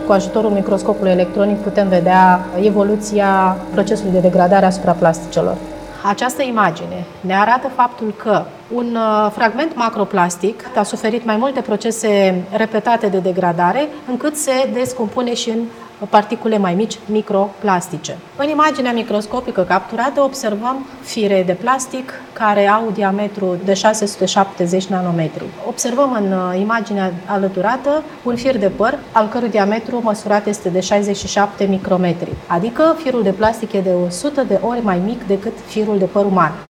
Cu ajutorul microscopului electronic putem vedea evoluția procesului de degradare asupra plasticelor. Această imagine ne arată faptul că un fragment macroplastic a suferit mai multe procese repetate de degradare, încât se descompune și în particule mai mici, microplastice. În imaginea microscopică capturată observăm fire de plastic care au diametru de 670 nanometri. Observăm în imaginea alăturată un fir de păr al cărui diametru măsurat este de 67 micrometri, adică firul de plastic e de 100 de ori mai mic decât firul de păr uman.